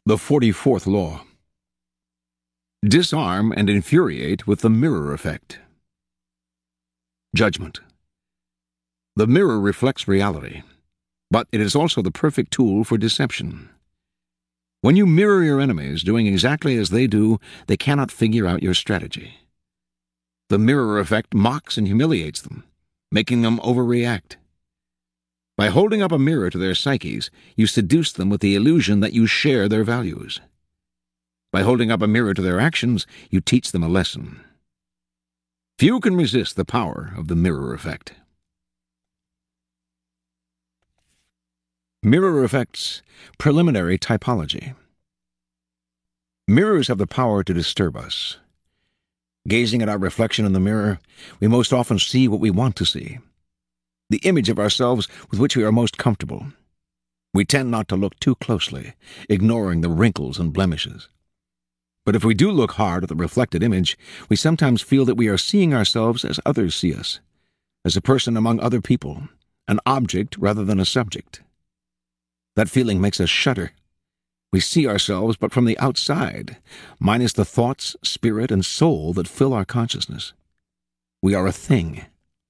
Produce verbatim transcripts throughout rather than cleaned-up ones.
The forty-fourth Law. Disarm and infuriate with the mirror effect. Judgment. The mirror reflects reality, but it is also the perfect tool for deception. When you mirror your enemies doing exactly as they do, they cannot figure out your strategy. The mirror effect mocks and humiliates them, making them overreact. By holding up a mirror to their psyches, you seduce them with the illusion that you share their values. By holding up a mirror to their actions, you teach them a lesson. Few can resist the power of the mirror effect. Mirror effects, preliminary typology. Mirrors have the power to disturb us. Gazing at our reflection in the mirror, we most often see what we want to see, the image of ourselves with which we are most comfortable. We tend not to look too closely, ignoring the wrinkles and blemishes. But if we do look hard at the reflected image, we sometimes feel that we are seeing ourselves as others see us, as a person among other people, an object rather than a subject. That feeling makes us shudder. We see ourselves but from the outside, minus the thoughts, spirit, and soul that fill our consciousness. We are a thing.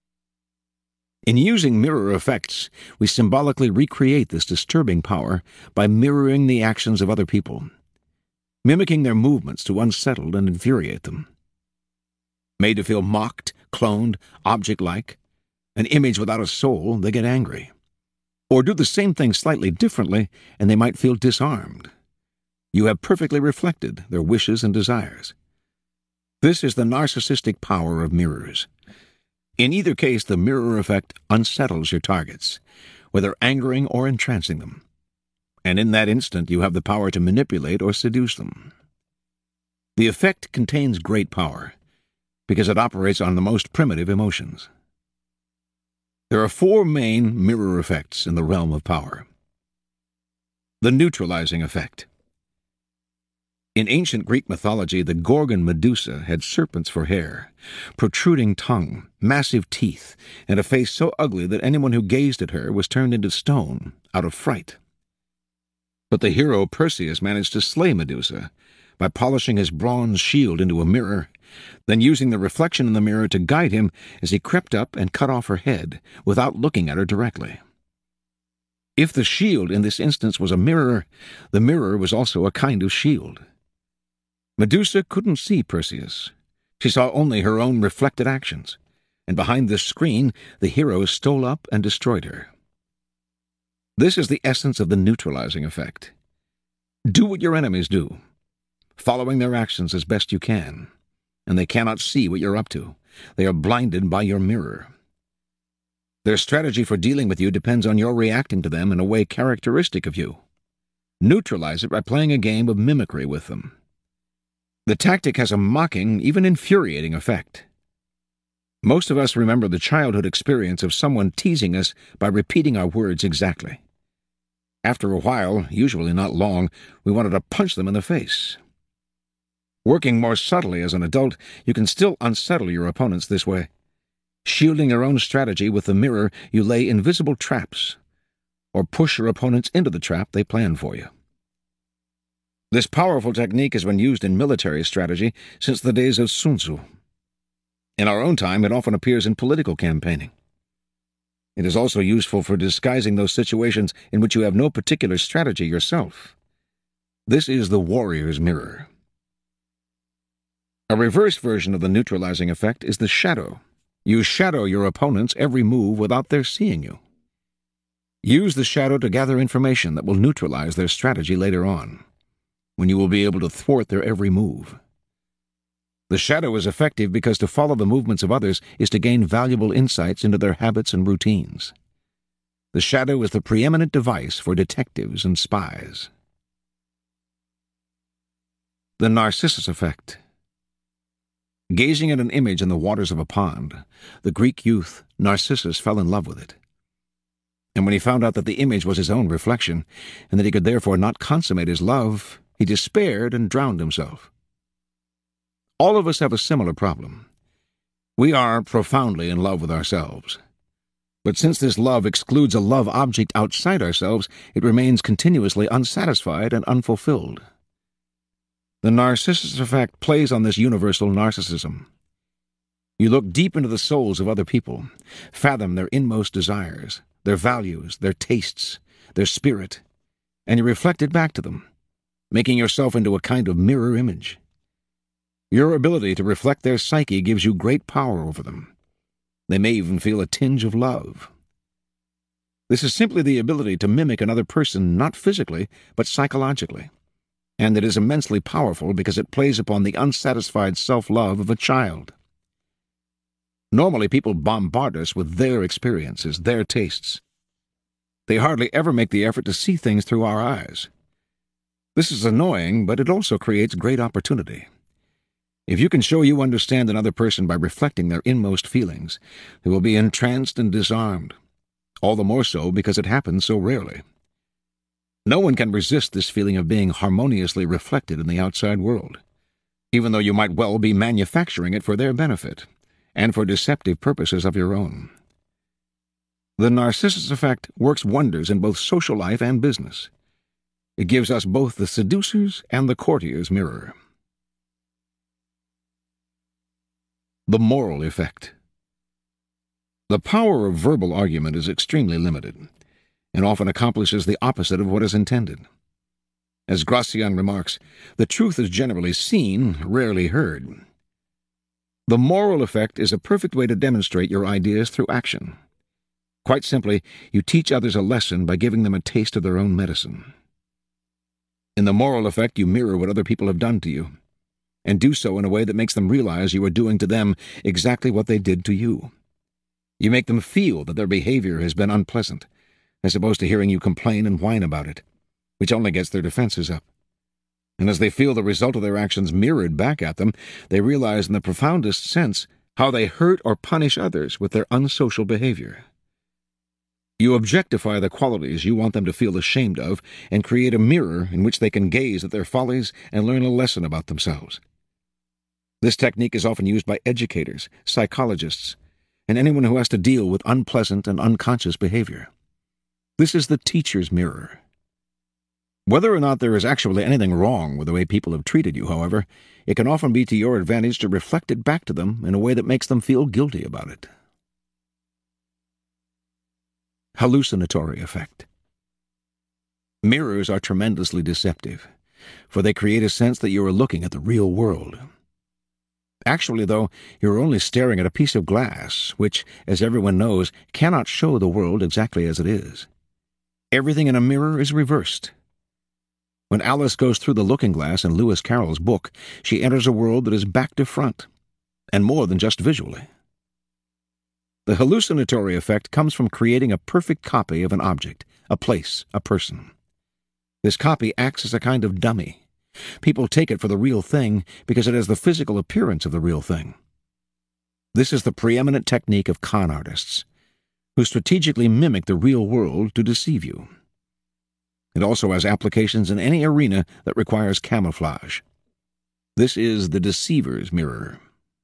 In using mirror effects, we symbolically recreate this disturbing power by mirroring the actions of other people, mimicking their movements to unsettle and infuriate them. Made to feel mocked, cloned, object-like, an image without a soul, they get angry. Or do the same thing slightly differently, and they might feel disarmed. You have perfectly reflected their wishes and desires. This is the narcissistic power of mirrors. In either case, the mirror effect unsettles your targets, whether angering or entrancing them. And in that instant, you have the power to manipulate or seduce them. The effect contains great power, because it operates on the most primitive emotions. There are four main mirror effects in the realm of power. The neutralizing effect. In ancient Greek mythology, the Gorgon Medusa had serpents for hair, protruding tongue, massive teeth, and a face so ugly that anyone who gazed at her was turned into stone out of fright. But the hero Perseus managed to slay Medusa by polishing his bronze shield into a mirror, then using the reflection in the mirror to guide him as he crept up and cut off her head without looking at her directly. If the shield in this instance was a mirror, the mirror was also a kind of shield. Medusa couldn't see Perseus. She saw only her own reflected actions, and behind this screen the hero stole up and destroyed her. This is the essence of the neutralizing effect. Do what your enemies do, following their actions as best you can, and they cannot see what you're up to. They are blinded by your mirror. Their strategy for dealing with you depends on your reacting to them in a way characteristic of you. Neutralize it by playing a game of mimicry with them. The tactic has a mocking, even infuriating effect. Most of us remember the childhood experience of someone teasing us by repeating our words exactly. After a while, usually not long, we wanted to punch them in the face. Working more subtly as an adult, you can still unsettle your opponents this way. Shielding your own strategy with the mirror, you lay invisible traps, or push your opponents into the trap they plan for you. This powerful technique has been used in military strategy since the days of Sun Tzu. In our own time, it often appears in political campaigning. It is also useful for disguising those situations in which you have no particular strategy yourself. This is the warrior's mirror. A reverse version of the neutralizing effect is the shadow. You shadow your opponent's every move without their seeing you. Use the shadow to gather information that will neutralize their strategy later on, when you will be able to thwart their every move. The shadow is effective because to follow the movements of others is to gain valuable insights into their habits and routines. The shadow is the preeminent device for detectives and spies. The Narcissus effect. Gazing at an image in the waters of a pond, the Greek youth Narcissus fell in love with it. And when he found out that the image was his own reflection, and that he could therefore not consummate his love, he despaired and drowned himself. All of us have a similar problem. We are profoundly in love with ourselves. But since this love excludes a love object outside ourselves, it remains continuously unsatisfied and unfulfilled. The Narcissus effect plays on this universal narcissism. You look deep into the souls of other people, fathom their inmost desires, their values, their tastes, their spirit, and you reflect it back to them, making yourself into a kind of mirror image. Your ability to reflect their psyche gives you great power over them. They may even feel a tinge of love. This is simply the ability to mimic another person not physically, but psychologically, and it is immensely powerful because it plays upon the unsatisfied self-love of a child. Normally, people bombard us with their experiences, their tastes. They hardly ever make the effort to see things through our eyes. This is annoying, but it also creates great opportunity. If you can show you understand another person by reflecting their inmost feelings, they will be entranced and disarmed, all the more so because it happens so rarely. No one can resist this feeling of being harmoniously reflected in the outside world, even though you might well be manufacturing it for their benefit, and for deceptive purposes of your own. The Narcissus effect works wonders in both social life and business. It gives us both the seducer's and the courtier's mirror. The moral effect. The power of verbal argument is extremely limited, and often accomplishes the opposite of what is intended. As Gracian remarks, the truth is generally seen, rarely heard. The moral effect is a perfect way to demonstrate your ideas through action. Quite simply, you teach others a lesson by giving them a taste of their own medicine. In the moral effect, you mirror what other people have done to you, and do so in a way that makes them realize you are doing to them exactly what they did to you. You make them feel that their behavior has been unpleasant, as opposed to hearing you complain and whine about it, which only gets their defenses up. And as they feel the result of their actions mirrored back at them, they realize in the profoundest sense how they hurt or punish others with their unsocial behavior. You objectify the qualities you want them to feel ashamed of and create a mirror in which they can gaze at their follies and learn a lesson about themselves. This technique is often used by educators, psychologists, and anyone who has to deal with unpleasant and unconscious behavior. This is the teacher's mirror. Whether or not there is actually anything wrong with the way people have treated you, however, it can often be to your advantage to reflect it back to them in a way that makes them feel guilty about it. Hallucinatory effect. Mirrors are tremendously deceptive, for they create a sense that you are looking at the real world. Actually, though, you are only staring at a piece of glass, which, as everyone knows, cannot show the world exactly as it is. Everything in a mirror is reversed. When Alice goes through the looking-glass in Lewis Carroll's book, she enters a world that is back to front, and more than just visually. The hallucinatory effect comes from creating a perfect copy of an object, a place, a person. This copy acts as a kind of dummy. People take it for the real thing because it has the physical appearance of the real thing. This is the preeminent technique of con artists, who strategically mimic the real world to deceive you. It also has applications in any arena that requires camouflage. This is the deceiver's mirror.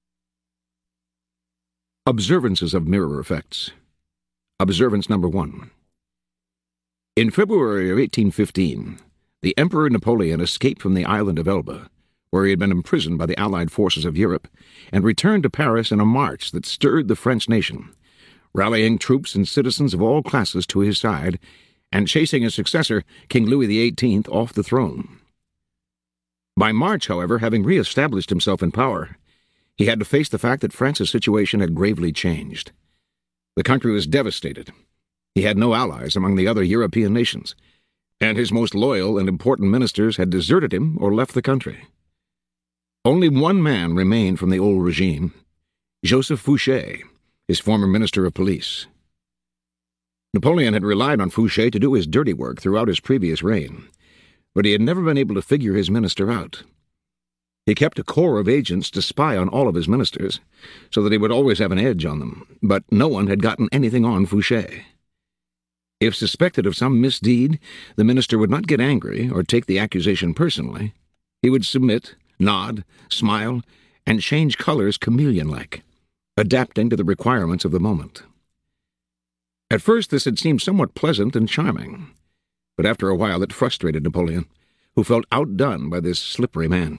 Observances of mirror effects. Observance number one. In February of eighteen fifteen, the Emperor Napoleon escaped from the island of Elba, where he had been imprisoned by the Allied forces of Europe, and returned to Paris in a march that stirred the French nation, rallying troops and citizens of all classes to his side, and chasing his successor, King Louis the eighteenth, off the throne. By March, however, having re-established himself in power, he had to face the fact that France's situation had gravely changed. The country was devastated. He had no allies among the other European nations, and his most loyal and important ministers had deserted him or left the country. Only one man remained from the old regime, Joseph Fouché, his former minister of police. Napoleon had relied on Fouché to do his dirty work throughout his previous reign, but he had never been able to figure his minister out. He kept a corps of agents to spy on all of his ministers, so that he would always have an edge on them, but no one had gotten anything on Fouché. If suspected of some misdeed, the minister would not get angry or take the accusation personally. He would submit, nod, smile, and change colors chameleon-like, adapting to the requirements of the moment. At first this had seemed somewhat pleasant and charming, but after a while it frustrated Napoleon, who felt outdone by this slippery man.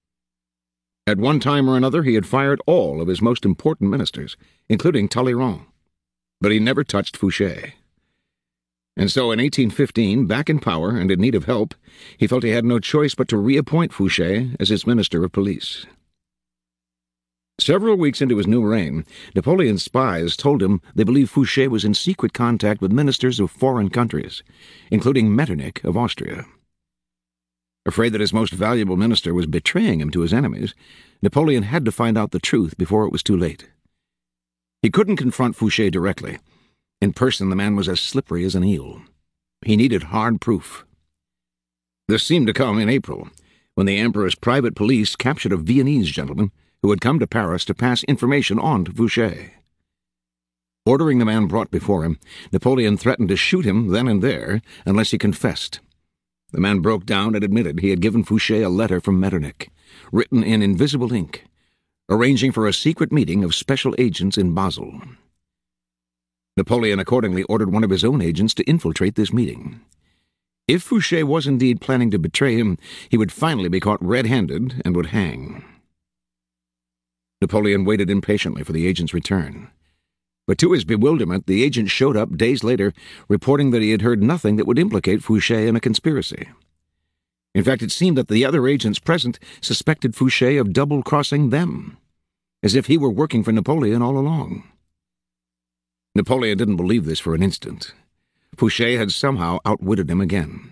At one time or another he had fired all of his most important ministers, including Talleyrand, but he never touched Fouché. And so in eighteen fifteen, back in power and in need of help, he felt he had no choice but to reappoint Fouché as his Minister of Police. Several weeks into his new reign, Napoleon's spies told him they believed Fouché was in secret contact with ministers of foreign countries, including Metternich of Austria. Afraid that his most valuable minister was betraying him to his enemies, Napoleon had to find out the truth before it was too late. He couldn't confront Fouché directly. In person, the man was as slippery as an eel. He needed hard proof. This seemed to come in April, when the Emperor's private police captured a Viennese gentleman who had come to Paris to pass information on to Fouché. Ordering the man brought before him, Napoleon threatened to shoot him then and there unless he confessed. The man broke down and admitted he had given Fouché a letter from Metternich, written in invisible ink, arranging for a secret meeting of special agents in Basel. Napoleon accordingly ordered one of his own agents to infiltrate this meeting. If Fouché was indeed planning to betray him, he would finally be caught red-handed and would hang. Napoleon waited impatiently for the agent's return. But to his bewilderment, the agent showed up days later, reporting that he had heard nothing that would implicate Fouché in a conspiracy. In fact, it seemed that the other agents present suspected Fouché of double-crossing them, as if he were working for Napoleon all along. Napoleon didn't believe this for an instant. Fouché had somehow outwitted him again.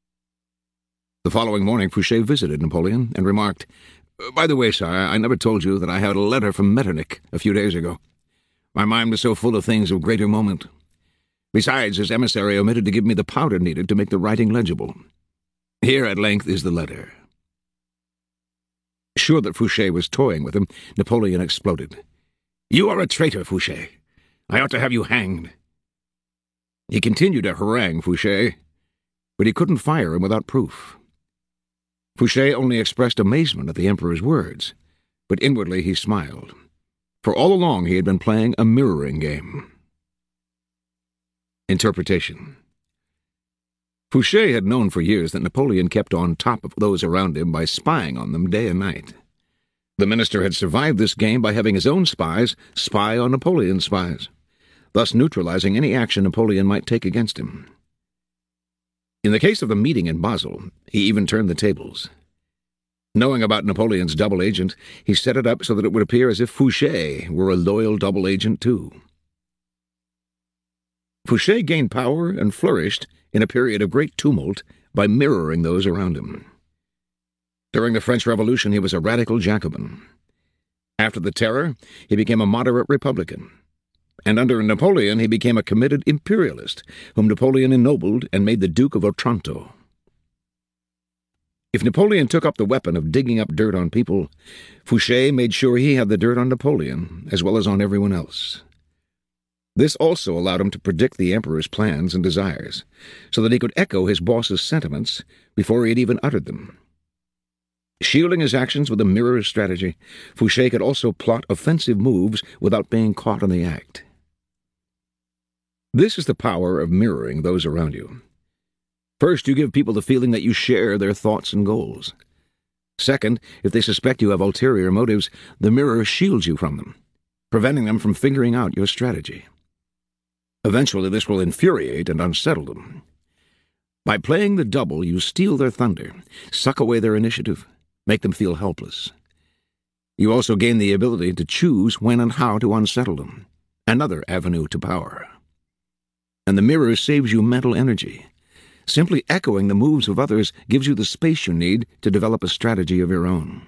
The following morning, Fouché visited Napoleon and remarked, "By the way, sire, I never told you that I had a letter from Metternich a few days ago. My mind was so full of things of greater moment. Besides, his emissary omitted to give me the powder needed to make the writing legible. Here, at length, is the letter." Sure that Fouché was toying with him, Napoleon exploded. "You are a traitor, Fouché. I ought to have you hanged." He continued to harangue Fouché, but he couldn't fire him without proof. Fouché only expressed amazement at the Emperor's words, but inwardly he smiled, for all along he had been playing a mirroring game. Interpretation. Fouché had known for years that Napoleon kept on top of those around him by spying on them day and night. The minister had survived this game by having his own spies spy on Napoleon's spies, thus neutralizing any action Napoleon might take against him. In the case of the meeting in Basel, he even turned the tables. Knowing about Napoleon's double agent, he set it up so that it would appear as if Fouché were a loyal double agent too. Fouché gained power and flourished in a period of great tumult by mirroring those around him. During the French Revolution, he was a radical Jacobin. After the Terror, he became a moderate Republican. And under Napoleon he became a committed imperialist, whom Napoleon ennobled and made the Duke of Otranto. If Napoleon took up the weapon of digging up dirt on people, Fouché made sure he had the dirt on Napoleon, as well as on everyone else. This also allowed him to predict the Emperor's plans and desires, so that he could echo his boss's sentiments before he had even uttered them. Shielding his actions with a mirror strategy, Fouché could also plot offensive moves without being caught in the act. This is the power of mirroring those around you. First, you give people the feeling that you share their thoughts and goals. Second, if they suspect you have ulterior motives, the mirror shields you from them, preventing them from figuring out your strategy. Eventually, this will infuriate and unsettle them. By playing the double, you steal their thunder, suck away their initiative, make them feel helpless. You also gain the ability to choose when and how to unsettle them, another avenue to power. And the mirror saves you mental energy. Simply echoing the moves of others gives you the space you need to develop a strategy of your own.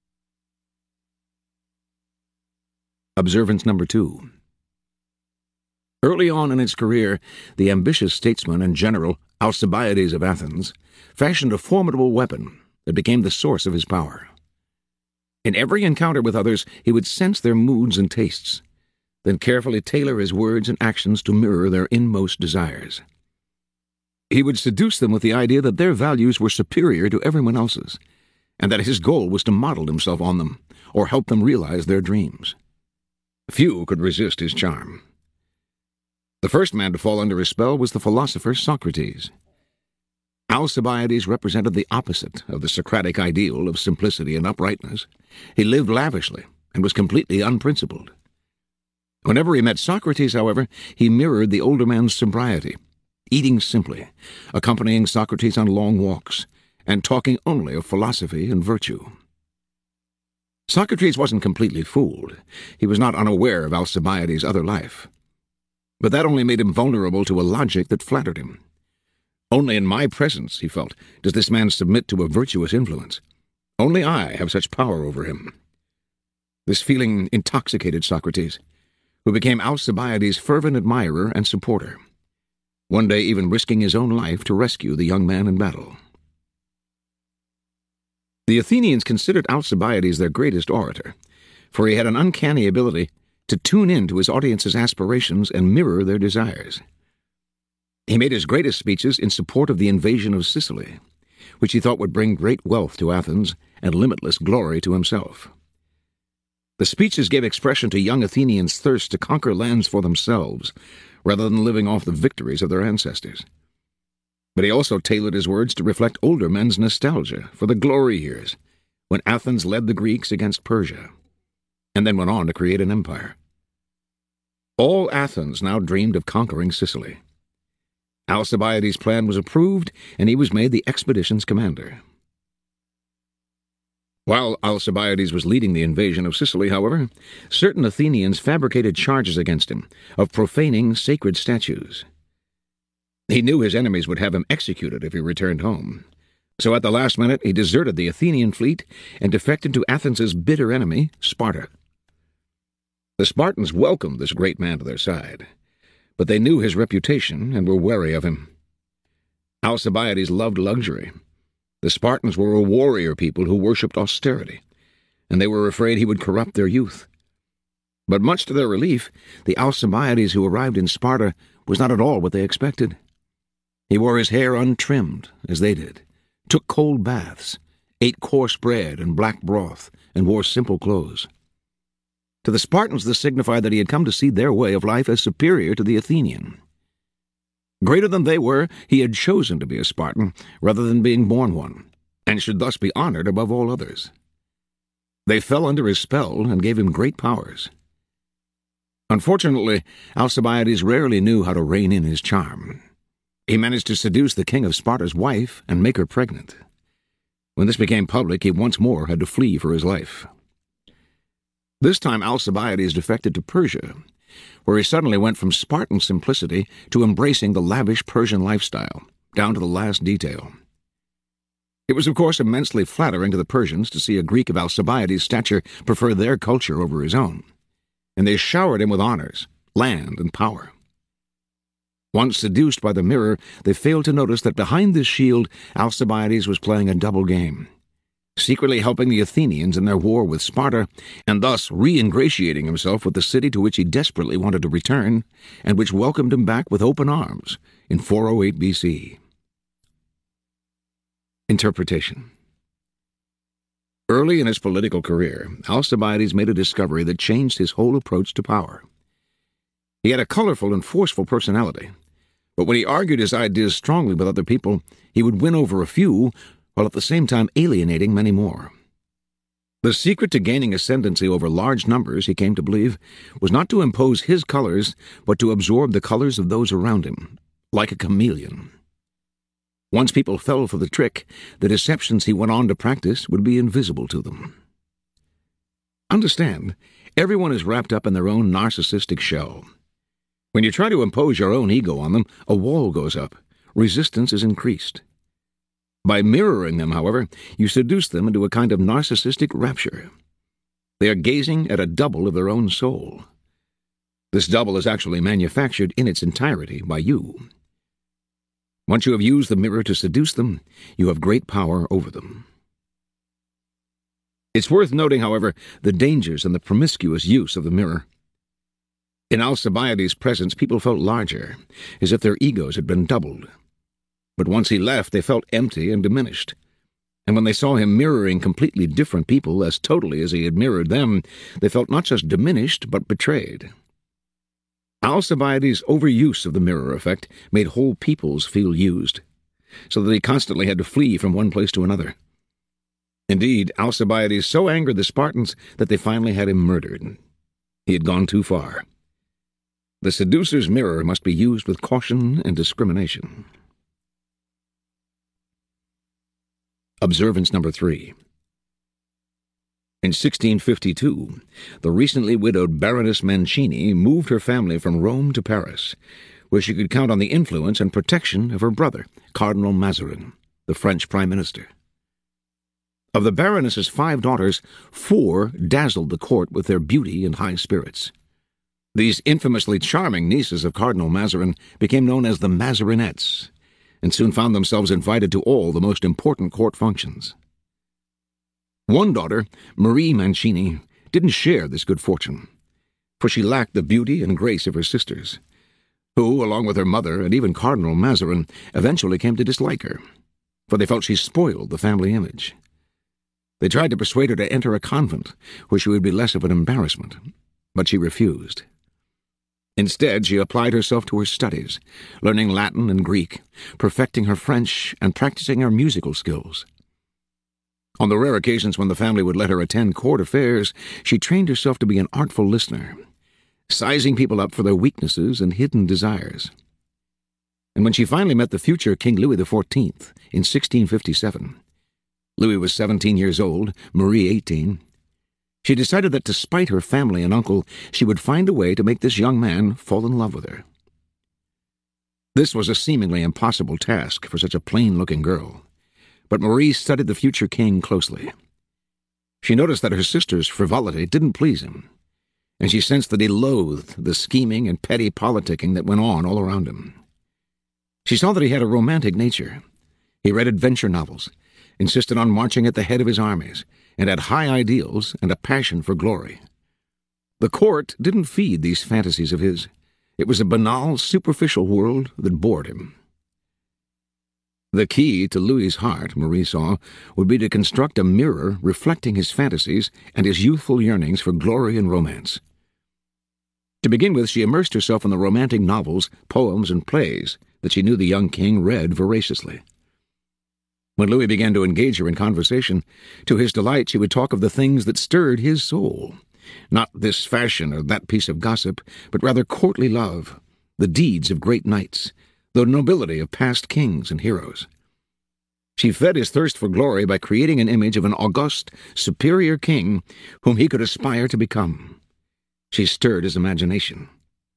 Observance number two. Early on in its career, the ambitious statesman and general Alcibiades of Athens fashioned a formidable weapon that became the source of his power. In every encounter with others, he would sense their moods and tastes, then carefully tailor his words and actions to mirror their inmost desires. He would seduce them with the idea that their values were superior to everyone else's, and that his goal was to model himself on them, or help them realize their dreams. Few could resist his charm. The first man to fall under his spell was the philosopher Socrates. Alcibiades represented the opposite of the Socratic ideal of simplicity and uprightness. He lived lavishly and was completely unprincipled. Whenever he met Socrates, however, he mirrored the older man's sobriety, eating simply, accompanying Socrates on long walks, and talking only of philosophy and virtue. Socrates wasn't completely fooled. He was not unaware of Alcibiades' other life. But that only made him vulnerable to a logic that flattered him. Only in my presence, he felt, does this man submit to a virtuous influence. Only I have such power over him. This feeling intoxicated Socrates, who became Alcibiades' fervent admirer and supporter, one day even risking his own life to rescue the young man in battle. The Athenians considered Alcibiades their greatest orator, for he had an uncanny ability to tune in to his audience's aspirations and mirror their desires. He made his greatest speeches in support of the invasion of Sicily, which he thought would bring great wealth to Athens and limitless glory to himself. The speeches gave expression to young Athenians' thirst to conquer lands for themselves, rather than living off the victories of their ancestors. But he also tailored his words to reflect older men's nostalgia for the glory years, when Athens led the Greeks against Persia, and then went on to create an empire. All Athens now dreamed of conquering Sicily. Alcibiades' plan was approved, and he was made the expedition's commander. While Alcibiades was leading the invasion of Sicily, however, certain Athenians fabricated charges against him of profaning sacred statues. He knew his enemies would have him executed if he returned home. So at the last minute he deserted the Athenian fleet and defected to Athens' bitter enemy, Sparta. The Spartans welcomed this great man to their side, but they knew his reputation and were wary of him. Alcibiades loved luxury. The Spartans were a warrior people who worshipped austerity, and they were afraid he would corrupt their youth. But much to their relief, the Alcibiades who arrived in Sparta was not at all what they expected. He wore his hair untrimmed, as they did, took cold baths, ate coarse bread and black broth, and wore simple clothes. To the Spartans this signified that he had come to see their way of life as superior to the Athenian. Greater than they were, he had chosen to be a Spartan rather than being born one, and should thus be honored above all others. They fell under his spell and gave him great powers. Unfortunately, Alcibiades rarely knew how to rein in his charm. He managed to seduce the king of Sparta's wife and make her pregnant. When this became public, he once more had to flee for his life. This time Alcibiades defected to Persia, where he suddenly went from Spartan simplicity to embracing the lavish Persian lifestyle, down to the last detail. It was, of course, immensely flattering to the Persians to see a Greek of Alcibiades' stature prefer their culture over his own, and they showered him with honors, land, and power. Once seduced by the mirror, they failed to notice that behind this shield Alcibiades was playing a double game, secretly helping the Athenians in their war with Sparta, and thus re-ingratiating himself with the city to which he desperately wanted to return, and which welcomed him back with open arms in four oh eight B C. Interpretation. Early in his political career, Alcibiades made a discovery that changed his whole approach to power. He had a colorful and forceful personality, but when he argued his ideas strongly with other people, he would win over a few, while at the same time alienating many more. The secret to gaining ascendancy over large numbers, he came to believe, was not to impose his colors, but to absorb the colors of those around him, like a chameleon. Once people fell for the trick, the deceptions he went on to practice would be invisible to them. Understand, everyone is wrapped up in their own narcissistic shell. When you try to impose your own ego on them, a wall goes up, resistance is increased. By mirroring them, however, you seduce them into a kind of narcissistic rapture. They are gazing at a double of their own soul. This double is actually manufactured in its entirety by you. Once you have used the mirror to seduce them, you have great power over them. It's worth noting, however, the dangers and the promiscuous use of the mirror. In Alcibiades' presence, people felt larger, as if their egos had been doubled. But once he left, they felt empty and diminished. And when they saw him mirroring completely different people as totally as he had mirrored them, they felt not just diminished, but betrayed. Alcibiades' overuse of the mirror effect made whole peoples feel used, so that he constantly had to flee from one place to another. Indeed, Alcibiades so angered the Spartans that they finally had him murdered. He had gone too far. The seducer's mirror must be used with caution and discrimination. Observance number three. In sixteen fifty-two, the recently widowed Baroness Mancini moved her family from Rome to Paris, where she could count on the influence and protection of her brother, Cardinal Mazarin, the French Prime Minister. Of the Baroness's five daughters, four dazzled the court with their beauty and high spirits. These infamously charming nieces of Cardinal Mazarin became known as the Mazarinettes, and soon found themselves invited to all the most important court functions. One daughter, Marie Mancini, didn't share this good fortune, for she lacked the beauty and grace of her sisters, who, along with her mother and even Cardinal Mazarin, eventually came to dislike her, for they felt she spoiled the family image. They tried to persuade her to enter a convent, where she would be less of an embarrassment, but she refused. Instead, she applied herself to her studies, learning Latin and Greek, perfecting her French, and practicing her musical skills. On the rare occasions when the family would let her attend court affairs, she trained herself to be an artful listener, sizing people up for their weaknesses and hidden desires. And when she finally met the future King Louis the Fourteenth in sixteen fifty-seven, Louis was seventeen years old, Marie eighteen, she decided that despite her family and uncle, she would find a way to make this young man fall in love with her. This was a seemingly impossible task for such a plain-looking girl, but Marie studied the future king closely. She noticed that her sister's frivolity didn't please him, and she sensed that he loathed the scheming and petty politicking that went on all around him. She saw that he had a romantic nature. He read adventure novels, insisted on marching at the head of his armies, and had high ideals and a passion for glory. The court didn't feed these fantasies of his. It was a banal, superficial world that bored him. The key to Louis's heart, Marie saw, would be to construct a mirror reflecting his fantasies and his youthful yearnings for glory and romance. To begin with, she immersed herself in the romantic novels, poems, and plays that she knew the young king read voraciously. When Louis began to engage her in conversation, to his delight she would talk of the things that stirred his soul, not this fashion or that piece of gossip, but rather courtly love, the deeds of great knights, the nobility of past kings and heroes. She fed his thirst for glory by creating an image of an august, superior king whom he could aspire to become. She stirred his imagination.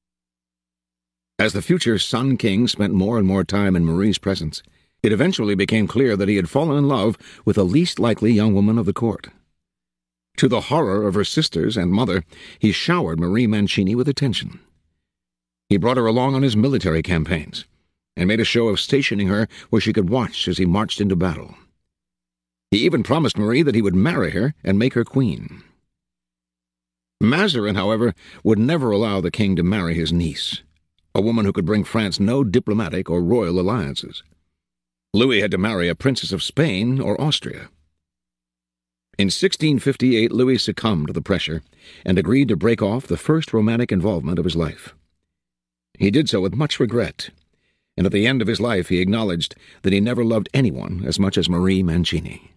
As the future Sun King spent more and more time in Marie's presence, it eventually became clear that he had fallen in love with the least likely young woman of the court. To the horror of her sisters and mother, he showered Marie Mancini with attention. He brought her along on his military campaigns, and made a show of stationing her where she could watch as he marched into battle. He even promised Marie that he would marry her and make her queen. Mazarin, however, would never allow the king to marry his niece, a woman who could bring France no diplomatic or royal alliances. Louis had to marry a princess of Spain or Austria. In sixteen fifty-eight, Louis succumbed to the pressure and agreed to break off the first romantic involvement of his life. He did so with much regret, and at the end of his life he acknowledged that he never loved anyone as much as Marie Mancini.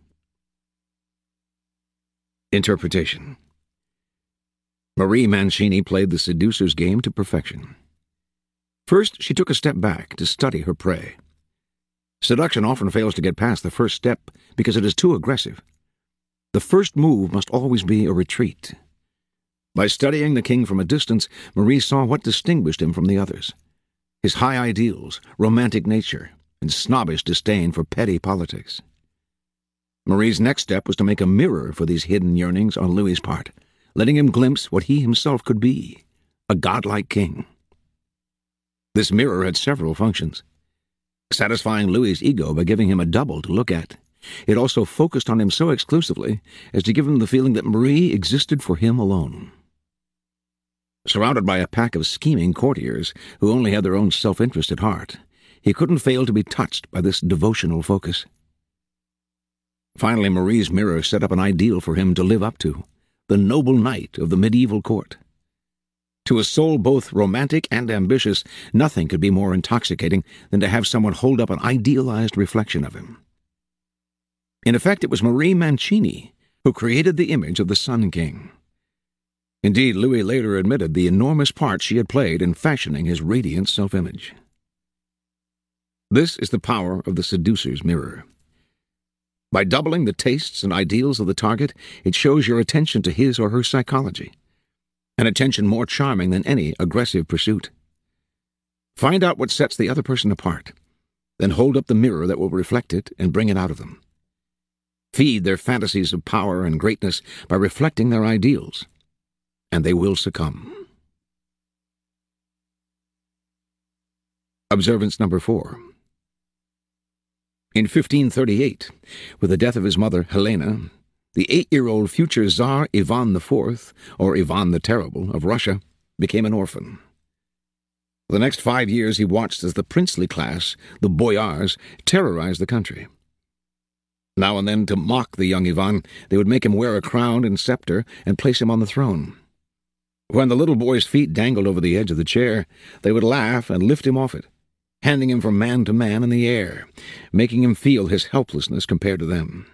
Interpretation. Marie Mancini played the seducer's game to perfection. First, she took a step back to study her prey. Seduction often fails to get past the first step because it is too aggressive. The first move must always be a retreat. By studying the king from a distance, Marie saw what distinguished him from the others: his high ideals, romantic nature, and snobbish disdain for petty politics. Marie's next step was to make a mirror for these hidden yearnings on Louis's part, letting him glimpse what he himself could be, a godlike king. This mirror had several functions. Satisfying Louis's ego by giving him a double to look at, it also focused on him so exclusively as to give him the feeling that Marie existed for him alone. Surrounded by a pack of scheming courtiers who only had their own self-interest at heart, he couldn't fail to be touched by this devotional focus. Finally, Marie's mirror set up an ideal for him to live up to, the noble knight of the medieval court. To a soul both romantic and ambitious, nothing could be more intoxicating than to have someone hold up an idealized reflection of him. In effect, it was Marie Mancini who created the image of the Sun King. Indeed, Louis later admitted the enormous part she had played in fashioning his radiant self-image. This is the power of the seducer's mirror. By doubling the tastes and ideals of the target, it shows your attention to his or her psychology, an attention more charming than any aggressive pursuit. Find out what sets the other person apart, then hold up the mirror that will reflect it and bring it out of them. Feed their fantasies of power and greatness by reflecting their ideals, and they will succumb. Observance number four. In fifteen thirty-eight, with the death of his mother, Helena, the eight-year-old future Tsar Ivan the Fourth, or Ivan the Terrible, of Russia, became an orphan. For the next five years he watched as the princely class, the boyars, terrorized the country. Now and then, to mock the young Ivan, they would make him wear a crown and scepter and place him on the throne. When the little boy's feet dangled over the edge of the chair, they would laugh and lift him off it, handing him from man to man in the air, making him feel his helplessness compared to them.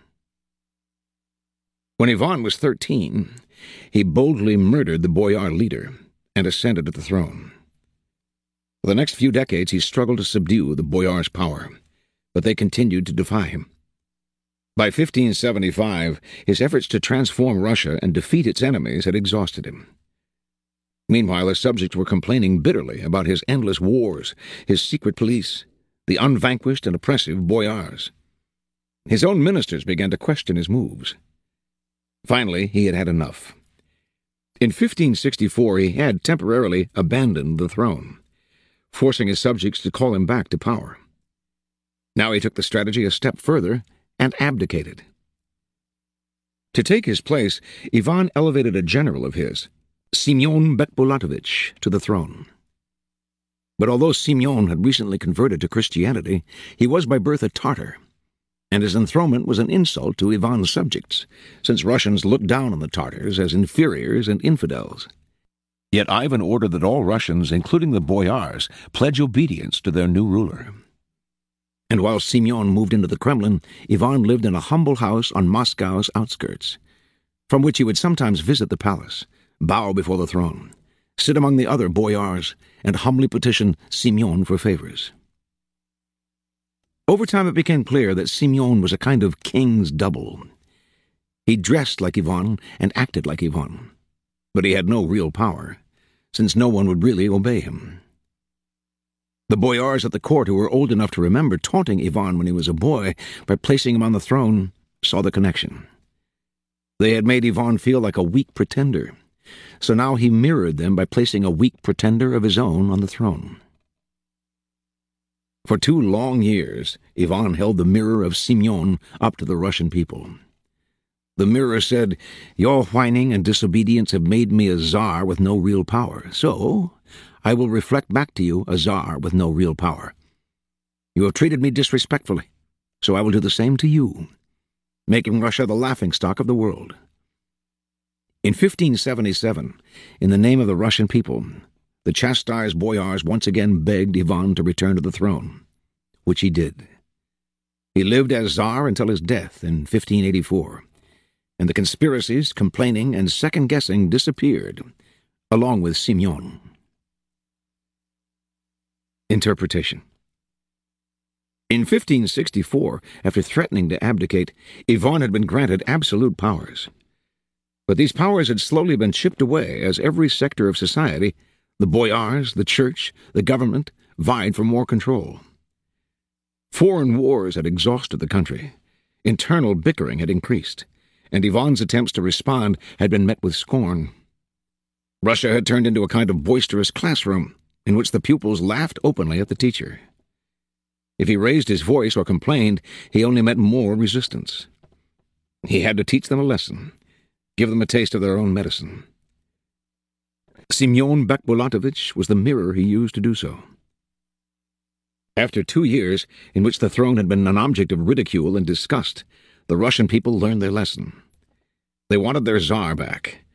When Ivan was thirteen, he boldly murdered the boyar leader and ascended to the throne. For the next few decades he struggled to subdue the boyars' power, but they continued to defy him. By fifteen seventy-five, his efforts to transform Russia and defeat its enemies had exhausted him. Meanwhile, his subjects were complaining bitterly about his endless wars, his secret police, the unvanquished and oppressive boyars. His own ministers began to question his moves. Finally, he had had enough. In fifteen sixty-four, he had temporarily abandoned the throne, forcing his subjects to call him back to power. Now he took the strategy a step further and abdicated. To take his place, Ivan elevated a general of his, Simeon Bekbulatovich, to the throne. But although Simeon had recently converted to Christianity, he was by birth a Tartar, and his enthronement was an insult to Ivan's subjects, since Russians looked down on the Tartars as inferiors and infidels. Yet Ivan ordered that all Russians, including the boyars, pledge obedience to their new ruler. And while Simeon moved into the Kremlin, Ivan lived in a humble house on Moscow's outskirts, from which he would sometimes visit the palace, bow before the throne, sit among the other boyars, and humbly petition Simeon for favors. Over time it became clear that Simeon was a kind of king's double. He dressed like Ivan and acted like Ivan, but he had no real power, since no one would really obey him. The boyars at the court who were old enough to remember taunting Ivan when he was a boy by placing him on the throne saw the connection. They had made Ivan feel like a weak pretender, so now he mirrored them by placing a weak pretender of his own on the throne. For two long years, Ivan held the mirror of Simeon up to the Russian people. The mirror said, "Your whining and disobedience have made me a czar with no real power, so I will reflect back to you a czar with no real power. You have treated me disrespectfully, so I will do the same to you, making Russia the laughingstock of the world." In fifteen seventy-seven, in the name of the Russian people, the chastised boyars once again begged Ivan to return to the throne, which he did. He lived as Tsar until his death in fifteen eighty-four, and the conspiracies, complaining, and second-guessing disappeared, along with Simeon. Interpretation. In fifteen sixty-four, after threatening to abdicate, Ivan had been granted absolute powers. But these powers had slowly been chipped away as every sector of society, the boyars, the church, the government, vied for more control. Foreign wars had exhausted the country. Internal bickering had increased, and Ivan's attempts to respond had been met with scorn. Russia had turned into a kind of boisterous classroom, in which the pupils laughed openly at the teacher. If he raised his voice or complained, he only met more resistance. He had to teach them a lesson, give them a taste of their own medicine. Simeon Bekbulatovich was the mirror he used to do so. After two years, in which the throne had been an object of ridicule and disgust, the Russian people learned their lesson. They wanted their Tsar back.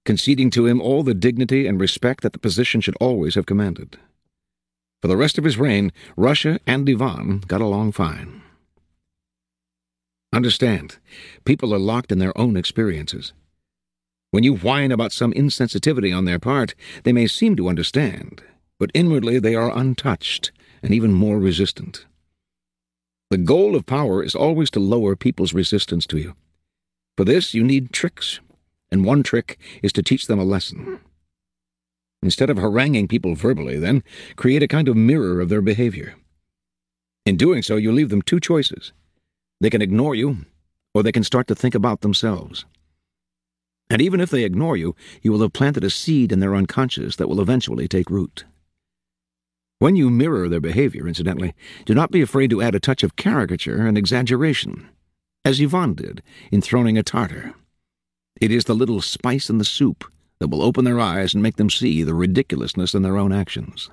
conceding to him all the dignity and respect that the position should always have commanded. For the rest of his reign, Russia and Ivan got along fine. Understand, people are locked in their own experiences. When you whine about some insensitivity on their part, they may seem to understand, but inwardly they are untouched and even more resistant. The goal of power is always to lower people's resistance to you. For this, you need tricks, and one trick is to teach them a lesson. Instead of haranguing people verbally, then, create a kind of mirror of their behavior. In doing so, you leave them two choices. They can ignore you, or they can start to think about themselves. And even if they ignore you, you will have planted a seed in their unconscious that will eventually take root. When you mirror their behavior, incidentally, do not be afraid to add a touch of caricature and exaggeration, as Ivan did in throning a tartar. It is the little spice in the soup that will open their eyes and make them see the ridiculousness in their own actions.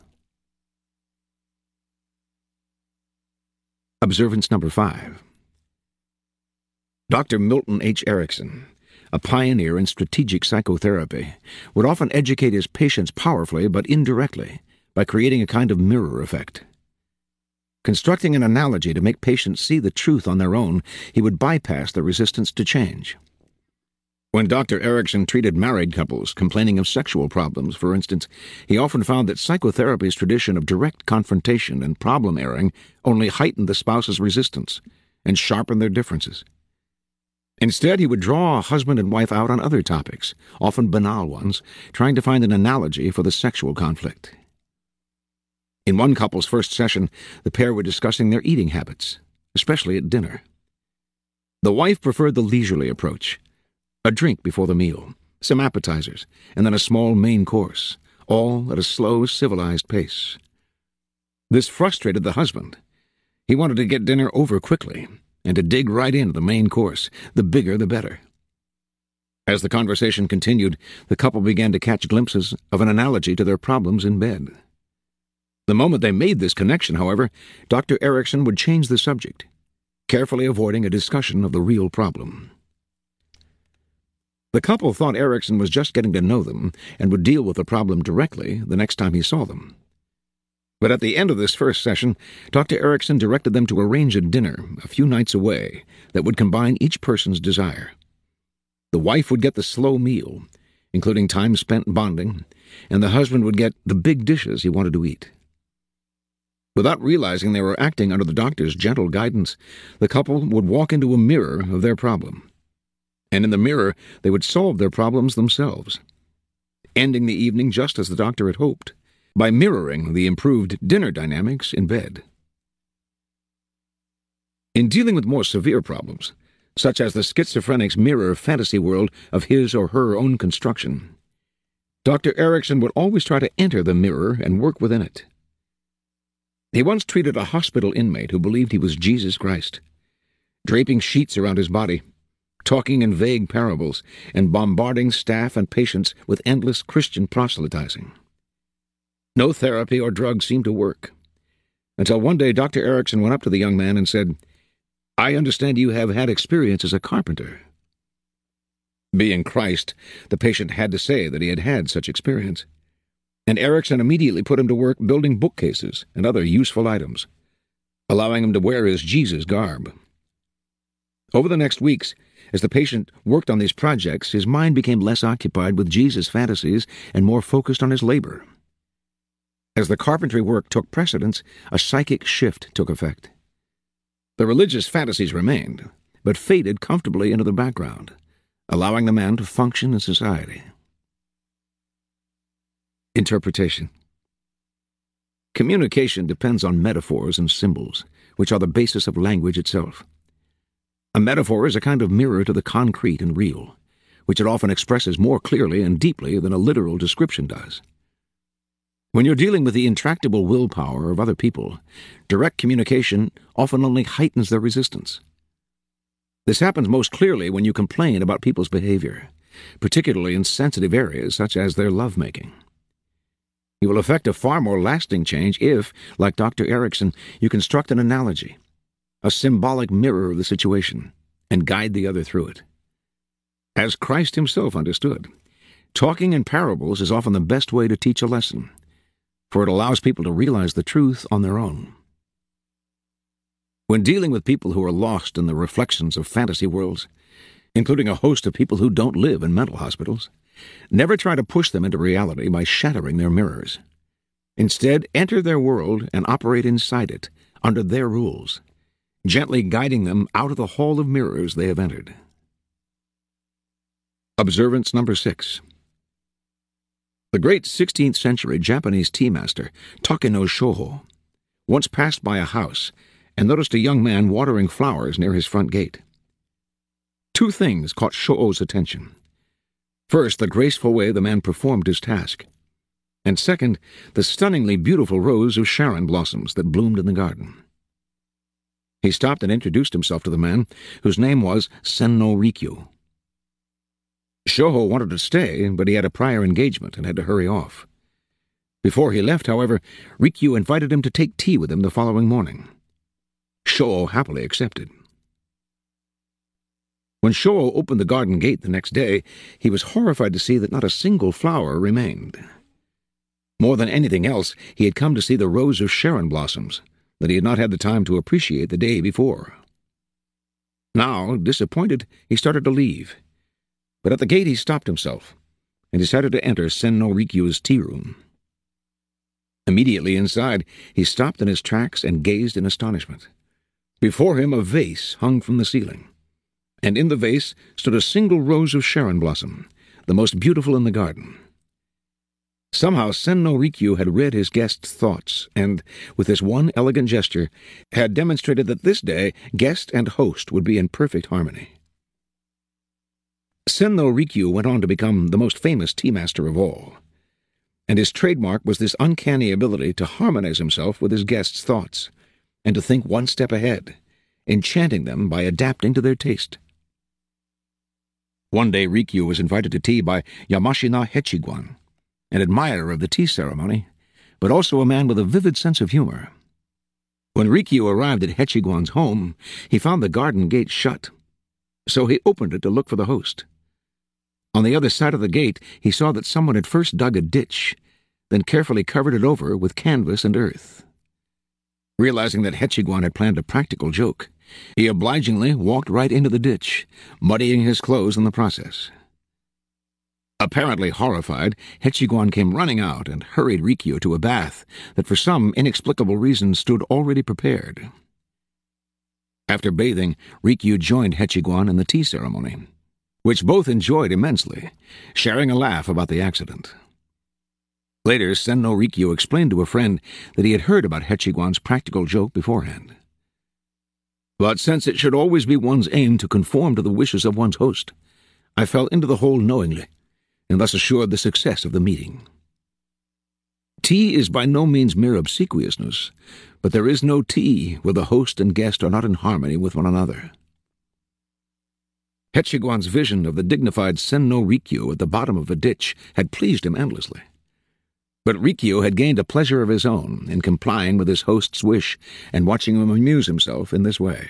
Observance number five. Doctor Milton H. Erickson, a pioneer in strategic psychotherapy, would often educate his patients powerfully but indirectly by creating a kind of mirror effect. Constructing an analogy to make patients see the truth on their own, he would bypass the resistance to change. When Doctor Erickson treated married couples complaining of sexual problems, for instance, he often found that psychotherapy's tradition of direct confrontation and problem airing only heightened the spouse's resistance and sharpened their differences. Instead, he would draw a husband and wife out on other topics, often banal ones, trying to find an analogy for the sexual conflict. In one couple's first session, the pair were discussing their eating habits, especially at dinner. The wife preferred the leisurely approach, a drink before the meal, some appetizers, and then a small main course, all at a slow, civilized pace. This frustrated the husband. He wanted to get dinner over quickly and to dig right into the main course, the bigger the better. As the conversation continued, the couple began to catch glimpses of an analogy to their problems in bed. The moment they made this connection, however, Doctor Erickson would change the subject, carefully avoiding a discussion of the real problem. The couple thought Erickson was just getting to know them and would deal with the problem directly the next time he saw them. But at the end of this first session, Doctor Erickson directed them to arrange a dinner a few nights away that would combine each person's desire. The wife would get the slow meal, including time spent bonding, and the husband would get the big dishes he wanted to eat. Without realizing they were acting under the doctor's gentle guidance, the couple would walk into a mirror of their problem. And in the mirror, they would solve their problems themselves, ending the evening just as the doctor had hoped, by mirroring the improved dinner dynamics in bed. In dealing with more severe problems, such as the schizophrenic's mirror fantasy world of his or her own construction, Doctor Erickson would always try to enter the mirror and work within it. He once treated a hospital inmate who believed he was Jesus Christ, draping sheets around his body, talking in vague parables, and bombarding staff and patients with endless Christian proselytizing. No therapy or drugs seemed to work, until one day Doctor Erickson went up to the young man and said, "I understand you have had experience as a carpenter." Being Christ, the patient had to say that he had had such experience, and Erickson immediately put him to work building bookcases and other useful items, allowing him to wear his Jesus garb. Over the next weeks, as the patient worked on these projects, his mind became less occupied with Jesus fantasies and more focused on his labor. As the carpentry work took precedence, a psychic shift took effect. The religious fantasies remained, but faded comfortably into the background, allowing the man to function in society. Interpretation. Communication depends on metaphors and symbols, which are the basis of language itself. A metaphor is a kind of mirror to the concrete and real, which it often expresses more clearly and deeply than a literal description does. When you're dealing with the intractable willpower of other people, direct communication often only heightens their resistance. This happens most clearly when you complain about people's behavior, particularly in sensitive areas such as their lovemaking. You will effect a far more lasting change if, like Doctor Erickson, you construct an analogy, a symbolic mirror of the situation, and guide the other through it. As Christ himself understood, Talking in parables is often the best way to teach a lesson, for it allows people to realize the truth on their own. When dealing with people who are lost in the reflections of fantasy worlds, including a host of people who don't live in mental hospitals, never try to push them into reality by shattering their mirrors. Instead, enter their world and operate inside it, under their rules, gently guiding them out of the hall of mirrors they have entered. Observance number six. The great sixteenth century Japanese tea master, Takeno Shoho, once passed by a house and noticed a young man watering flowers near his front gate. Two things caught Shoho's attention. First, the graceful way the man performed his task, and second, the stunningly beautiful rows of Sharon blossoms that bloomed in the garden. He stopped and introduced himself to the man, whose name was Senno Rikyu. Shoho wanted to stay, but he had a prior engagement and had to hurry off. Before he left, however, Rikyu invited him to take tea with him the following morning. Shoho happily accepted. When Shoho opened the garden gate the next day, he was horrified to see that not a single flower remained. More than anything else, he had come to see the rows of Sharon blossoms that he had not had the time to appreciate the day before. Now, disappointed, he started to leave. But at the gate he stopped himself and decided to enter Senno Rikyu's tea room. Immediately inside, he stopped in his tracks and gazed in astonishment. Before him a vase hung from the ceiling, and in the vase stood a single rose of Sharon blossom, the most beautiful in the garden. Somehow Senno Rikyu had read his guest's thoughts and, with this one elegant gesture, had demonstrated that this day guest and host would be in perfect harmony. Senno Rikyu went on to become the most famous tea master of all, and his trademark was this uncanny ability to harmonize himself with his guests' thoughts, and to think one step ahead, enchanting them by adapting to their taste. One day Rikyu was invited to tea by Yamashina Hechiguan, an admirer of the tea ceremony, but also a man with a vivid sense of humor. When Rikyu arrived at Hechiguan's home, he found the garden gate shut, so he opened it to look for the host. On the other side of the gate, he saw that someone had first dug a ditch, then carefully covered it over with canvas and earth. Realizing that Hechiguan had planned a practical joke, he obligingly walked right into the ditch, muddying his clothes in the process. Apparently horrified, Hechiguan came running out and hurried Rikyu to a bath that for some inexplicable reason stood already prepared. After bathing, Rikyu joined Hechiguan in the tea ceremony, which both enjoyed immensely, sharing a laugh about the accident. Later, Senno Rikyu explained to a friend that he had heard about Hechiguan's practical joke beforehand. But since it should always be one's aim to conform to the wishes of one's host, I fell into the hole knowingly, and thus assured the success of the meeting. Tea is by no means mere obsequiousness, but there is no tea where the host and guest are not in harmony with one another. Hechiguan's vision of the dignified Senno Rikyu at the bottom of a ditch had pleased him endlessly. But Rikyu had gained a pleasure of his own in complying with his host's wish and watching him amuse himself in this way.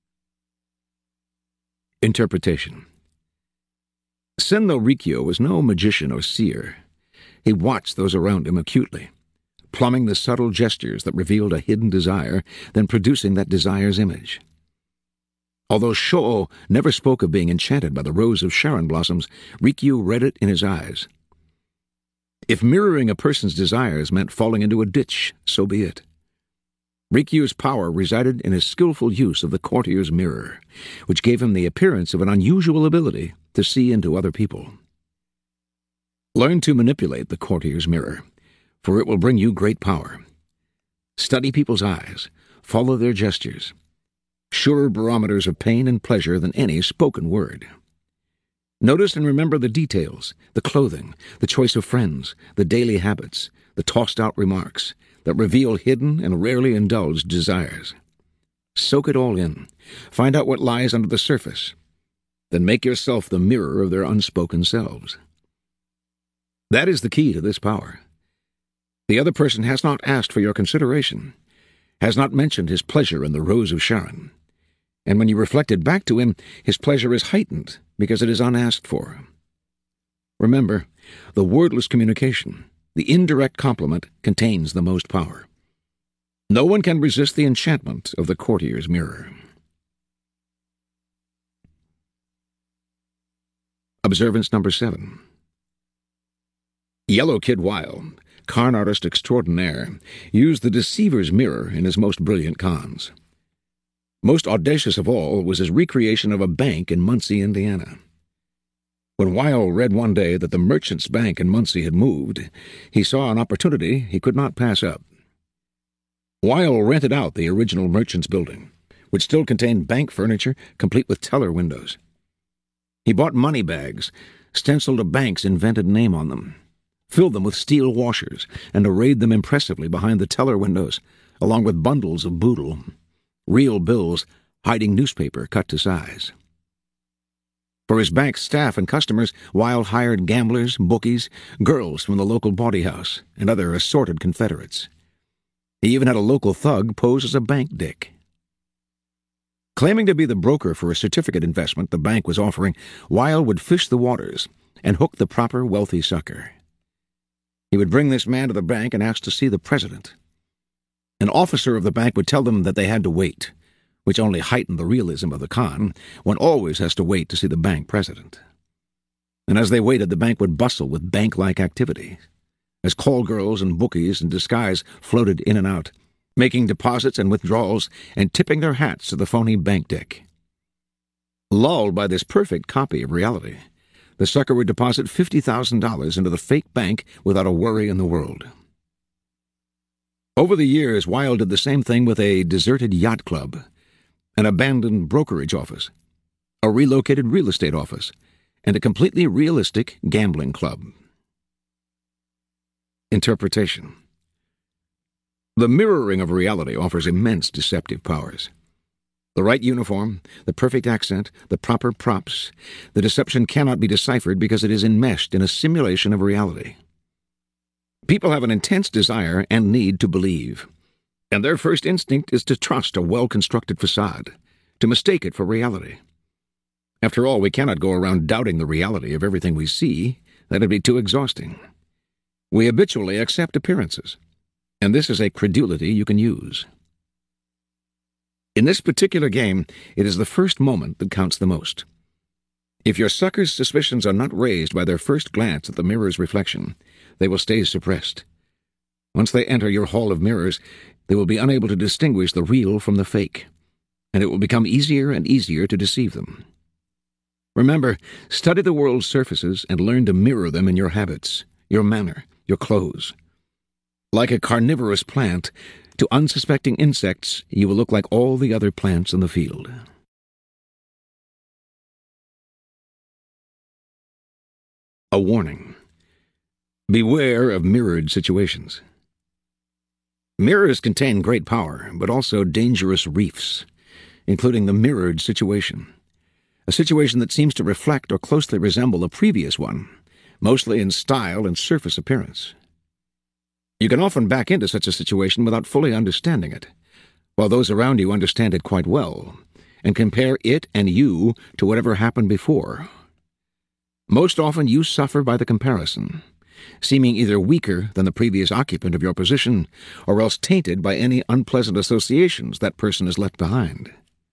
Interpretation. Senno Rikyu was no magician or seer. He watched those around him acutely, plumbing the subtle gestures that revealed a hidden desire, then producing that desire's image. Although Shoho never spoke of being enchanted by the rows of Sharon blossoms, Rikyu read it in his eyes. If mirroring a person's desires meant falling into a ditch, so be it. Rikyu's power resided in his skillful use of the courtier's mirror, which gave him the appearance of an unusual ability to see into other people. Learn to manipulate the courtier's mirror, for it will bring you great power. Study people's eyes, follow their gestures, surer barometers of pain and pleasure than any spoken word. Notice and remember the details, the clothing, the choice of friends, the daily habits, the tossed-out remarks that reveal hidden and rarely indulged desires. Soak it all in. Find out what lies under the surface. Then make yourself the mirror of their unspoken selves. That is the key to this power. The other person has not asked for your consideration, has not mentioned his pleasure in the Rose of Sharon. And when you reflect it back to him, his pleasure is heightened because it is unasked for. Remember, the wordless communication, the indirect compliment, contains the most power. No one can resist the enchantment of the courtier's mirror. Observance number seven. Yellow Kid Wilde, con artist extraordinaire, used the deceiver's mirror in his most brilliant cons. Most audacious of all was his recreation of a bank in Muncie, Indiana. When Wilde read one day that the Merchants' Bank in Muncie had moved, he saw an opportunity he could not pass up. Wilde rented out the original Merchants' Building, which still contained bank furniture complete with teller windows. He bought money bags, stenciled a bank's invented name on them, filled them with steel washers, and arrayed them impressively behind the teller windows, along with bundles of boodle, real bills hiding newspaper cut to size. For his bank's staff and customers, Wilde hired gamblers, bookies, girls from the local bawdy house, and other assorted Confederates. He even had a local thug pose as a bank dick. Claiming to be the broker for a certificate investment the bank was offering, Wilde would fish the waters and hook the proper wealthy sucker. He would bring this man to the bank and ask to see the president. An officer of the bank would tell them that they had to wait, which only heightened the realism of the con. One always has to wait to see the bank president. And as they waited, the bank would bustle with bank-like activity, as call girls and bookies in disguise floated in and out, making deposits and withdrawals and tipping their hats to the phony bank dick. Lulled by this perfect copy of reality, the sucker would deposit fifty thousand dollars into the fake bank without a worry in the world. Over the years, Wilde did the same thing with a deserted yacht club, an abandoned brokerage office, a relocated real estate office, and a completely realistic gambling club. Interpretation. The mirroring of reality offers immense deceptive powers. The right uniform, the perfect accent, the proper props, the deception cannot be deciphered because it is enmeshed in a simulation of reality. People have an intense desire and need to believe, and their first instinct is to trust a well-constructed facade, to mistake it for reality. After all, we cannot go around doubting the reality of everything we see. That would be too exhausting. We habitually accept appearances, and this is a credulity you can use. In this particular game, it is the first moment that counts the most. If your sucker's suspicions are not raised by their first glance at the mirror's reflection, they will stay suppressed. Once they enter your hall of mirrors, they will be unable to distinguish the real from the fake, and it will become easier and easier to deceive them. Remember, study the world's surfaces and learn to mirror them in your habits, your manner, your clothes. Like a carnivorous plant, to unsuspecting insects, you will look like all the other plants in the field. A warning. Beware of mirrored situations. Mirrors contain great power, but also dangerous reefs, including the mirrored situation, a situation that seems to reflect or closely resemble a previous one, mostly in style and surface appearance. You can often back into such a situation without fully understanding it, while those around you understand it quite well, and compare it and you to whatever happened before. Most often you suffer by the comparison, seeming either weaker than the previous occupant of your position, or else tainted by any unpleasant associations that person has left behind.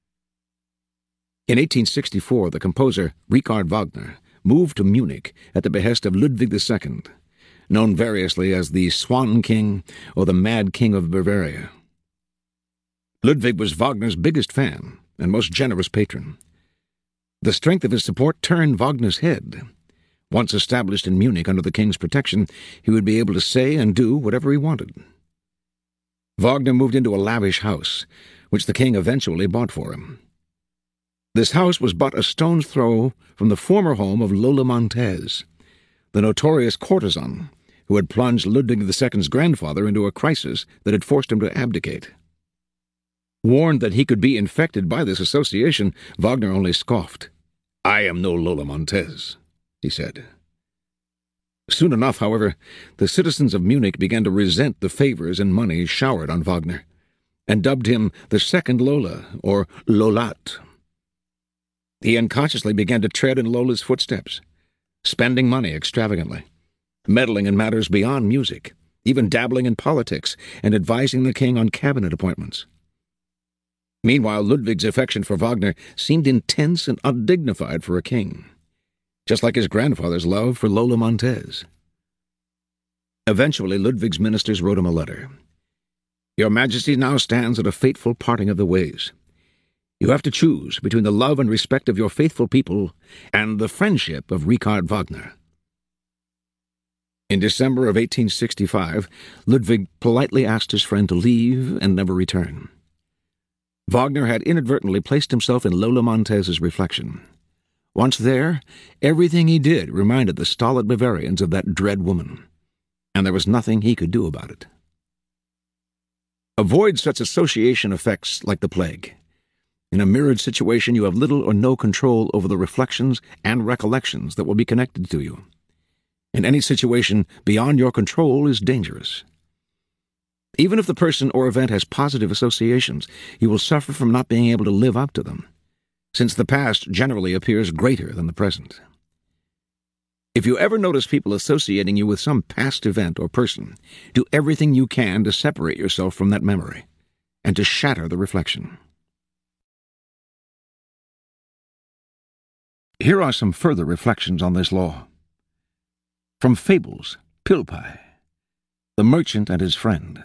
In eighteen sixty-four, the composer Richard Wagner moved to Munich at the behest of Ludwig the Second, known variously as the Swan King or the Mad King of Bavaria. Ludwig was Wagner's biggest fan and most generous patron. The strength of his support turned Wagner's head. Once established in Munich under the king's protection, he would be able to say and do whatever he wanted. Wagner moved into a lavish house, which the king eventually bought for him. This house was but a stone's throw from the former home of Lola Montez, the notorious courtesan who had plunged Ludwig the Second's grandfather into a crisis that had forced him to abdicate. Warned that he could be infected by this association, Wagner only scoffed. "I am no Lola Montez," he said. Soon enough, however, the citizens of Munich began to resent the favors and money showered on Wagner, and dubbed him the Second Lola, or Lolat. He unconsciously began to tread in Lola's footsteps, spending money extravagantly, meddling in matters beyond music, even dabbling in politics and advising the king on cabinet appointments. Meanwhile, Ludwig's affection for Wagner seemed intense and undignified for a king, just like his grandfather's love for Lola Montez. Eventually, Ludwig's ministers wrote him a letter. "Your Majesty now stands at a fateful parting of the ways. You have to choose between the love and respect of your faithful people and the friendship of Richard Wagner." In December of eighteen sixty-five, Ludwig politely asked his friend to leave and never return. Wagner had inadvertently placed himself in Lola Montez's reflection. Once there, everything he did reminded the stolid Bavarians of that dread woman, and there was nothing he could do about it. Avoid such association effects like the plague. In a mirrored situation, you have little or no control over the reflections and recollections that will be connected to you. In any situation beyond your control is dangerous. Even if the person or event has positive associations, you will suffer from not being able to live up to them, since the past generally appears greater than the present. If you ever notice people associating you with some past event or person, do everything you can to separate yourself from that memory and to shatter the reflection. Here are some further reflections on this law. From Fables, Pilpay, the merchant and his friend.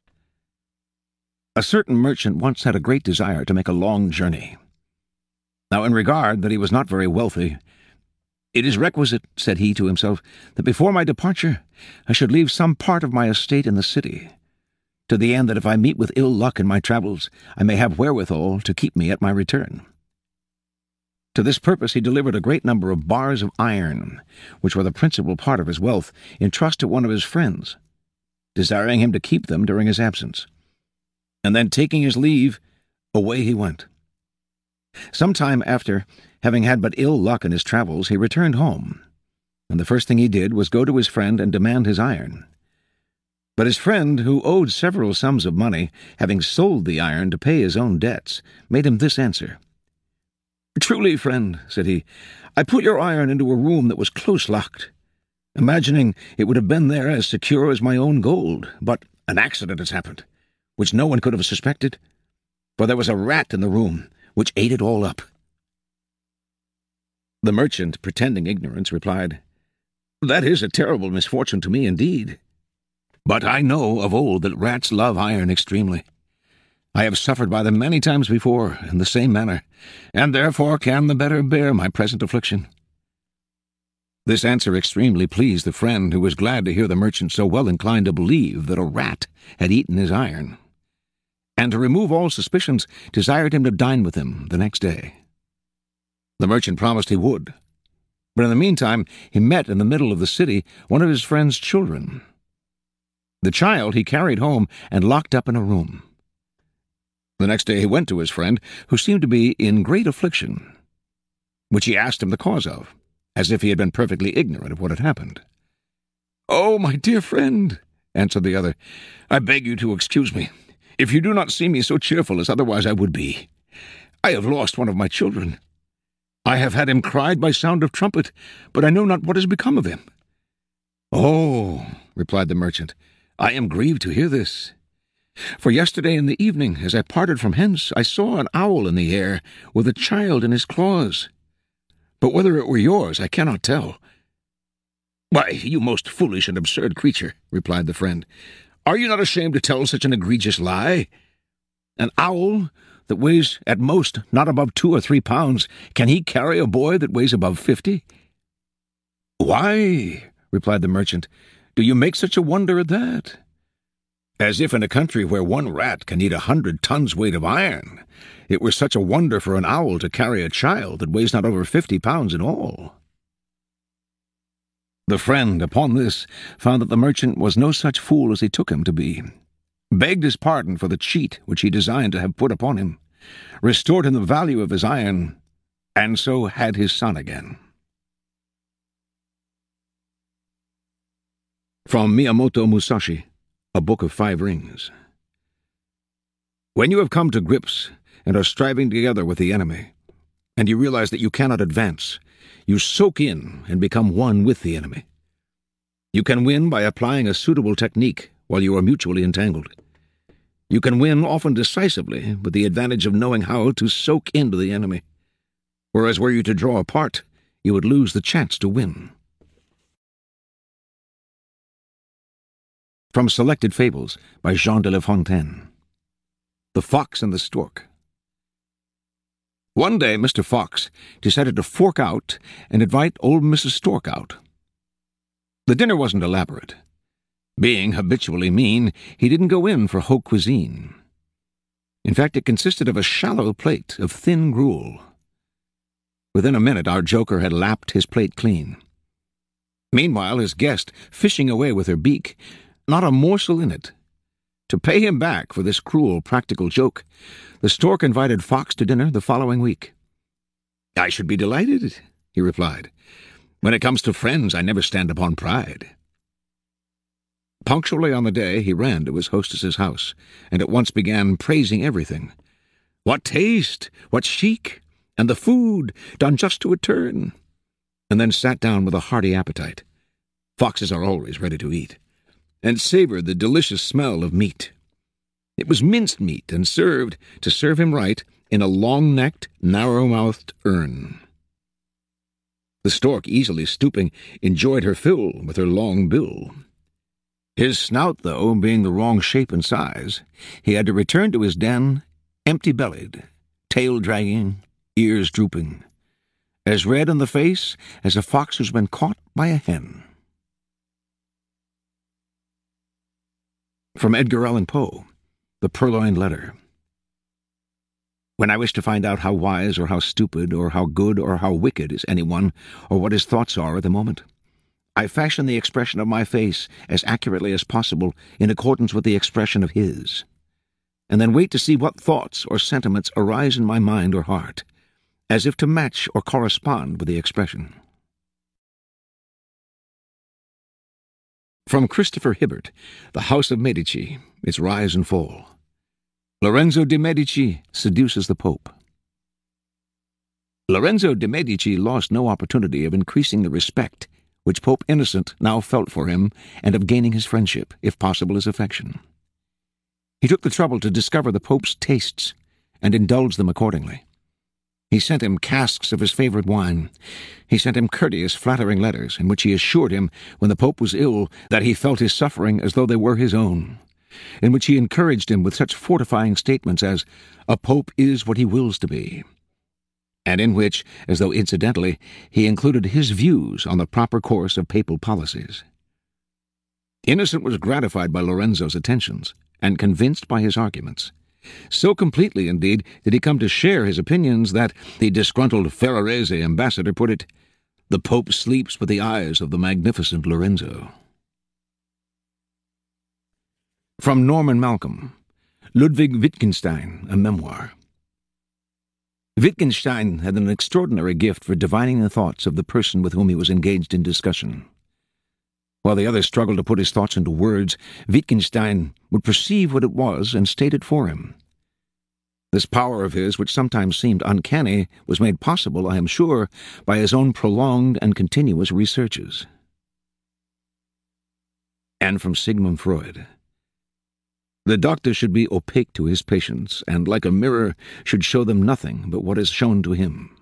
A certain merchant once had a great desire to make a long journey. Now, in regard that he was not very wealthy, "It is requisite," said he to himself, "that before my departure I should leave some part of my estate in the city, to the end that if I meet with ill luck in my travels, I may have wherewithal to keep me at my return." To this purpose he delivered a great number of bars of iron, which were the principal part of his wealth, in trust to one of his friends, desiring him to keep them during his absence. And then, taking his leave, away he went. Some time after, having had but ill luck in his travels, he returned home, and the first thing he did was go to his friend and demand his iron. But his friend, who owed several sums of money, having sold the iron to pay his own debts, made him this answer. "Truly, friend," said he, "I put your iron into a room that was close locked, imagining it would have been there as secure as my own gold, but an accident has happened, which no one could have suspected, for there was a rat in the room, which ate it all up." The merchant, pretending ignorance, replied, "That is a terrible misfortune to me indeed. But I know of old that rats love iron extremely. I have suffered by them many times before, in the same manner, and therefore can the better bear my present affliction." This answer extremely pleased the friend, who was glad to hear the merchant so well inclined to believe that a rat had eaten his iron, and to remove all suspicions, desired him to dine with him the next day. The merchant promised he would, but in the meantime he met in the middle of the city one of his friend's children. The child he carried home and locked up in a room. The next day he went to his friend, who seemed to be in great affliction, which he asked him the cause of, as if he had been perfectly ignorant of what had happened. "Oh, my dear friend," answered the other, "I beg you to excuse me, if you do not see me so cheerful as otherwise I would be. I have lost one of my children. I have had him cried by sound of trumpet, but I know not what has become of him." "Oh," replied the merchant, "I am grieved to hear this. For yesterday in the evening, as I parted from hence, I saw an owl in the air, with a child in his claws. But whether it were yours, I cannot tell." "Why, you most foolish and absurd creature," replied the friend, "are you not ashamed to tell such an egregious lie? An owl that weighs at most not above two or three pounds, can he carry a boy that weighs above fifty?" "Why," replied the merchant, "do you make such a wonder at that? As if in a country where one rat can eat a hundred tons weight of iron, it were such a wonder for an owl to carry a child that weighs not over fifty pounds in all." The friend, upon this, found that the merchant was no such fool as he took him to be, begged his pardon for the cheat which he designed to have put upon him, restored him the value of his iron, and so had his son again. From Miyamoto Musashi, A Book of Five Rings. When you have come to grips and are striving together with the enemy, and you realize that you cannot advance, You soak in and become one with the enemy. You can win by applying a suitable technique while you are mutually entangled. You can win often decisively with the advantage of knowing how to soak into the enemy, whereas were you to draw apart, you would lose the chance to win. From Selected Fables by Jean de La Fontaine. The Fox and the Stork. One day Mister Fox decided to fork out and invite old Missus Stork out. The dinner wasn't elaborate. Being habitually mean, he didn't go in for haute cuisine. In fact, it consisted of a shallow plate of thin gruel. Within a minute, our joker had lapped his plate clean. Meanwhile, his guest, fishing away with her beak, not a morsel in it. To pay him back for this cruel practical joke, the stork invited Fox to dinner the following week. "I should be delighted," he replied. "When it comes to friends, I never stand upon pride." Punctually on the day, he ran to his hostess's house, and at once began praising everything. "What taste! What chic! And the food, done just to a turn!" And then sat down with a hearty appetite. Foxes are always ready to eat, and savored the delicious smell of meat. It was minced meat, and served, to serve him right, in a long-necked, narrow-mouthed urn. The stork, easily stooping, enjoyed her fill with her long bill. His snout, though, being the wrong shape and size, he had to return to his den empty-bellied, tail dragging, ears drooping, as red in the face as a fox who's been caught by a hen. From Edgar Allan Poe, The Purloined Letter. When I wish to find out how wise or how stupid or how good or how wicked is anyone, or what his thoughts are at the moment, I fashion the expression of my face as accurately as possible in accordance with the expression of his, and then wait to see what thoughts or sentiments arise in my mind or heart, as if to match or correspond with the expression. From Christopher Hibbert, The House of Medici, Its Rise and Fall. Lorenzo de' Medici seduces the Pope. Lorenzo de' Medici lost no opportunity of increasing the respect which Pope Innocent now felt for him, and of gaining his friendship, if possible his affection. He took the trouble to discover the Pope's tastes, and indulged them accordingly. He sent him casks of his favorite wine. He sent him courteous, flattering letters, in which he assured him, when the Pope was ill, that he felt his suffering as though they were his own, in which he encouraged him with such fortifying statements as, "A Pope is what he wills to be," and in which, as though incidentally, he included his views on the proper course of papal policies. Innocent was gratified by Lorenzo's attentions, and convinced by his arguments. So completely, indeed, did he come to share his opinions that, the disgruntled Ferrarese ambassador put it, "The Pope sleeps with the eyes of the magnificent Lorenzo." From Norman Malcolm, Ludwig Wittgenstein, a Memoir. Wittgenstein had an extraordinary gift for divining the thoughts of the person with whom he was engaged in discussion. While the other struggled to put his thoughts into words, Wittgenstein would perceive what it was and state it for him. This power of his, which sometimes seemed uncanny, was made possible, I am sure, by his own prolonged and continuous researches. And from Sigmund Freud. The doctor should be opaque to his patients, and, like a mirror, should show them nothing but what is shown to him.